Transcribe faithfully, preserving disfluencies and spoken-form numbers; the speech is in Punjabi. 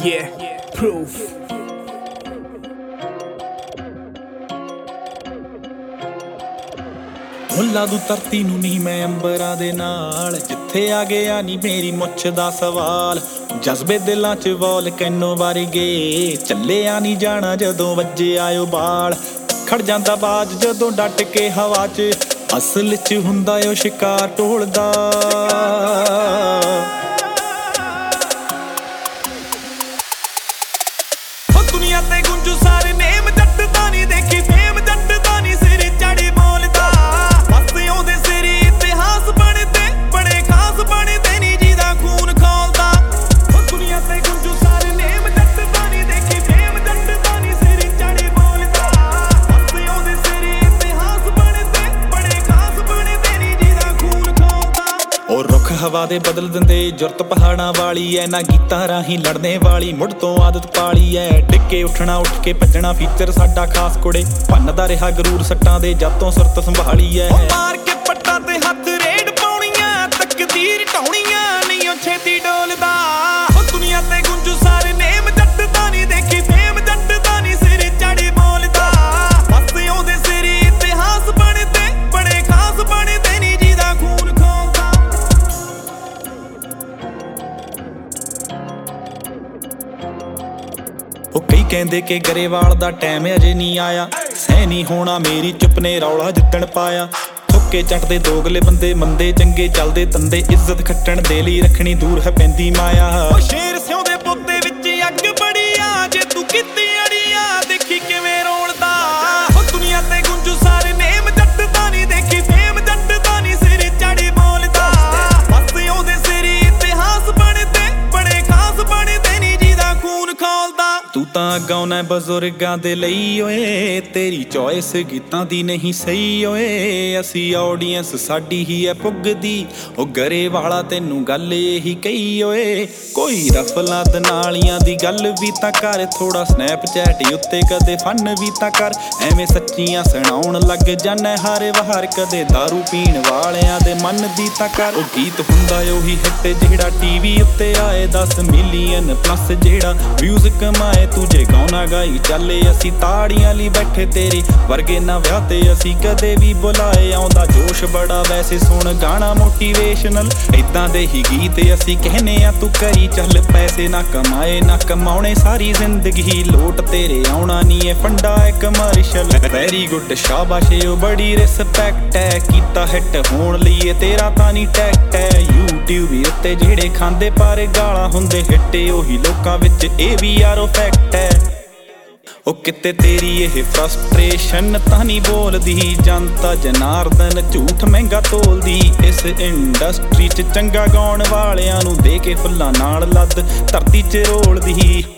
Yeah, proof. ਲਾ ਦੂ ਧਰਤੀ ਨੂੰ ਨੀ ਮੈਂ ਅੰਬਰਾਂ ਦੇ ਨਾਲ, ਜਿੱਥੇ ਆ ਗਿਆ ਨੀ ਮੇਰੀ ਮੁੱਛ ਦਾ ਸਵਾਲ। ਜਜ਼ਬੇ ਦਿਲਾਂ ਚ ਵੋਲਕੈਨੋ ਵਰਗੇ, ਚੱਲਿਆ ਨੀ ਜਾਣਾ ਜਦੋਂ ਵੱਜੇ ਆਇਓ ਬਾਲ। ਖੜ ਜਾਂਦਾ ਬਾਜ ਜਦੋਂ ਡਟ ਕੇ ਹਵਾ ਚ, ਅਸਲ ਚ ਹੁੰਦਾ ਓ ਸ਼ਿਕਾਰ ਢੋਲਦਾ। ਦੁਨੀਆ ਤੇ ਗੁੰਜੂ ਸਾਰੇ ਨੇਮ, ਜੱਟ ਦਾ ਨੀ ਦੇਖੀ ਫੇਮ, ਜੱਟ ਦਾ ਨੀ ਸਿਰ ਚੜੀ ਬੋਲਦਾ। ਬਸ ਉਹਦੇ ਸਿਰ ਇਤਿਹਾਸ ਬਣਦੇ, ਬੜੇ ਖਾਸ ਬਣਦੇ ਨੀ ਜਿਹਦਾ ਖੂਨ ਖੋਲਦਾ। ਦੁਨੀਆ ਤੇ ਗੁੰਜੂ ਸਾਰੇ ਨੇਮ, ਜੱਟ ਦਾ ਨੀ ਦੇਖੀ ਫੇਮ, ਜੱਟ ਦਾ ਨੀ ਸਿਰ ਚੜੀ ਬੋਲਦਾ। ਬਸ ਉਹਦੇ ਸਿਰ ਇਤਿਹਾਸ ਬਣਦੇ, ਬੜੇ ਖਾਸ ਬਣਦੇ ਨੀ ਜਿਹਦਾ ਖੂਨ ਖੋਲਦਾ। ਉਹ ਰੁੱਖ ਹਵਾ ਦੇ ਬਦਲ ਦਿੰਦੇ, ਜੁਰਤ ਪਹਾੜਾਂ ਵਾਲੀ ਐ ਨਾ, ਗੀਤਾਂ ਰਾਹੀਂ ਲੜਨੇ ਵਾਲੀ ਮੁੜ ਤੋਂ ਆਦਤ ਪਾਲੀ ਐ। ਡਿੱਗੇ ਉੱਠਣਾ ਉੱਠ ਕੇ ਭੱਜਣਾ ਫੀਚਰ ਸਾਡਾ ਖਾਸ ਕੁੜੇ, ਭੰਨਦਾ ਰਿਹਾ ਗਰੂਰ ਸੱਟਾਂ ਦੇ ਜਦ ਤੋਂ ਸੁਰਤ ਸੰਭਾਲੀ ਐ। ਮਾਰ ਕੇ ਪੱਟਾਂ ਤੇ ਹੱਥ ਰੇਡ ਪਾਉਣੀਆਂ, ਤਕਦੀਰ ਢਾਉਣੀਆਂ ਨਹੀਂ ਉਹ ਛੇਤੀ ਡੋਲਦਾ। ਉਹ ਦੁਨੀਆ ਤੇ ਗੁੰਜੂ ਸਾਰੇ ਨੇਮ, ਜੱਟ ਦਾ ਨੀ ਦੇਖੀ ਫੇਮ, ਜੱਟ ਦਾ ਨੀ ਸਿਰ ਚੜੀ ਬੋਲਦਾ। ਬਸ ਉਹਦੇ ਸਿਰ ਇਤਿਹਾਸ ਬਣਦੇ, ਬੜੇ ਖਾਸ ਬਣਦੇ ਨੀ ਜਿਹਦਾ ਖੂਨ ਖੋਲਦਾ। ਉਹ ਕਈ ਕਹਿੰਦੇ ਕਿ ਗਰੇਵਾਲ ਦਾ ਟਾਈਮ ਅਜੇ ਨਹੀਂ ਆਇਆ, ਸਹਿ ਨਹੀਂ ਹੋਣਾ ਮੇਰੀ ਚੁੱਪ ਨੇ ਰੌਲਾ ਜਿੱਦਣ ਪਾਇਆ। ਥੁੱਕੇ ਚੱਟਦੇ ਦੋਗਲੇ ਬੰਦੇ, ਮੰਦੇ ਚੰਗੇ ਚੱਲਦੇ ਤੰਦੇ, ਇੱਜ਼ਤ ਖੱਟਣ ਦੇ ਲਈ ਰੱਖਣੀ ਦੂਰ ਹੈ ਪੈਂਦੀ ਮਾਇਆ। ਉਹ ਸ਼ੇਰ ਸਿਉਂ ਦੇ ਪੋਤੇ ਵਿੱਚ ਅੱਗ ਬੜੀ ਆ, ਜੇ ਤੂੰ ਕੀਤੀ ਅੜੀਆ ਦੇਖੀ ਕਿਵੇਂ ਰੋਲਦਾ। ਉਹ ਦੁਨੀਆ ਤੇ ਗੁੰਜੂ ਸਾਰੇ ਨੇਮ, ਜੱਟ ਦਾ ਨੀ ਦੇਖੀ ਫੇਮ, ਜੱਟ ਦਾ ਨੀ ਸਿਰ ਚੜੀ ਬੋਲਦਾ। ਬਸ ਉਹਦੇ ਸਿਰ ਇਤਿਹਾਸ ਬਣਦੇ, ਬੜੇ ਖਾਸ ਬਣਦੇ ਨੀ ਜਿਹਦਾ ਖੂਨ ਖੋਲਦਾ। ਤੂੰ ਤਾਂ ਗਾਉਣਾ ਬਜ਼ੁਰਗਾਂ ਦੇ ਲਈ ਓਏ, ਤੇਰੀ ਚੋਇਸ ਗੀਤਾਂ ਦੀ ਨਹੀਂ ਸਹੀ ਓਏ। ਅਸੀਂ ਆਡੀਅנס ਸਾਡੀ ਹੀ ਐ ਪੁੱਗਦੀ, ਉਹ ਗਰੇਵਾਲਾ ਤੈਨੂੰ ਗੱਲ ਇਹੀ ਕਹੀ ਓਏ। ਕੋਈ ਰਫਲਾਂ ਦਨਾਲੀਆਂ ਦੀ ਗੱਲ ਵੀ ਤਾਂ ਕਰ, ਥੋੜਾ ਸਨੈਪਚੈਟ ਉੱਤੇ ਕਦੇ ਫਨ ਵੀ ਤਾਂ ਕਰ। ਐਵੇਂ ਸੱਚੀਆਂ ਸੁਣਾਉਣ ਲੱਗ ਜਾਣਾ ਹਰ ਵਾਰ, ਕਦੇ ਦਾਰੂ ਪੀਣ ਵਾਲਿਆਂ ਦੇ ਮਨ ਦੀ ਤਾਂ ਕਰ। ਉਹ ਗੀਤ ਹੁੰਦਾ ਉਹੀ ਹਿੱਟ ਜਿਹੜਾ ਟੀਵੀ ਉੱਤੇ ਆਏ, ਦਸ ਮਿਲੀਅਨ ਪਲੱਸ ਜਿਹੜਾ ਵਿਊਜ਼ ਕਮਾਏ। ਤੂੰ ਜੇ ਗਾਉਣਾ ਗਾਈ ਚੱਲੇ, ਅਸੀਂ ਤਾੜੀਆਂ ਲਈ ਬੈਠੇ, ਤੇਰੇ ਵਰਗੇ ਨਾ ਵਿਆਹ ਤੇ ਅਸੀਂ ਕਦੇ ਵੀ ਬੁਲਾਏ। ਆਉਂਦਾ ਜੋਸ਼ ਬੜਾ ਵੈਸੇ ਸੁਣ ਗਾਣਾ ਮੋਟੀਵੇਸ਼ਨਲ, ਏਦਾਂ ਦੇ ਹੀ ਗੀਤ ਅਸੀਂ ਕਹਿੰਨੇ ਆ ਤੂੰ ਕਰੀ ਚੱਲ। ਪੈਸੇ ਨਾ ਕਮਾਏ ਨਾ ਕਮਾਉਣੇ ਸਾਰੀ ਜ਼ਿੰਦਗੀ, ਲੋਟ ਤੇਰੇ ਆਉਣਾ ਨੀ ਏ ਫੰਡਾ ਏ ਕਮਰਸ਼ਲ। ਵੈਰੀ ਗੁੱਡ ਸ਼ਾਬਾਸ਼ ਏ ਉਹ ਬੜੀ ਰਿਸਪੈਕਟ ਐ, ਕੀਤਾ ਹਿੱਟ ਹੋਣ ਲਈ ਏ ਤੇਰਾ ਤਾਂ ਨੀ ਟੈਕਟ ਐ। ਯੂਟਿਊਬ ਉੱਤੇ ਜਿਹੜੇ ਖਾਂਦੇ ਪਰ ਗਾਲਾਂ ਹੁੰਦੇ ਹਿੱਟ, ਉਹੀ ਲੋਕਾਂ ਵਿੱਚ ਇਹ ਵੀ ਯਾਰੋ ਫੈਕਟ ਐ। ਉਹ ਕਿਤੇ ਤੇਰੀ ਇਹ ਫਰਸਟ੍ਰੇਸ਼ਨ ਤਾਂ ਨਹੀਂ ਬੋਲਦੀ, ਜਨਤਾ ਜਨਾਰਦਨ ਝੂਠ ਮਹਿੰਗਾ ਤੋਲਦੀ। ਇਸ ਇੰਡਸਟਰੀ 'ਚ ਚੰਗਾ ਗਾਉਣ ਵਾਲਿਆਂ ਨੂੰ ਦੇ ਕੇ ਫੁੱਲਾਂ ਨਾਲ ਲੱਦ ਧਰਤੀ 'ਚ ਰੋਲਦੀ।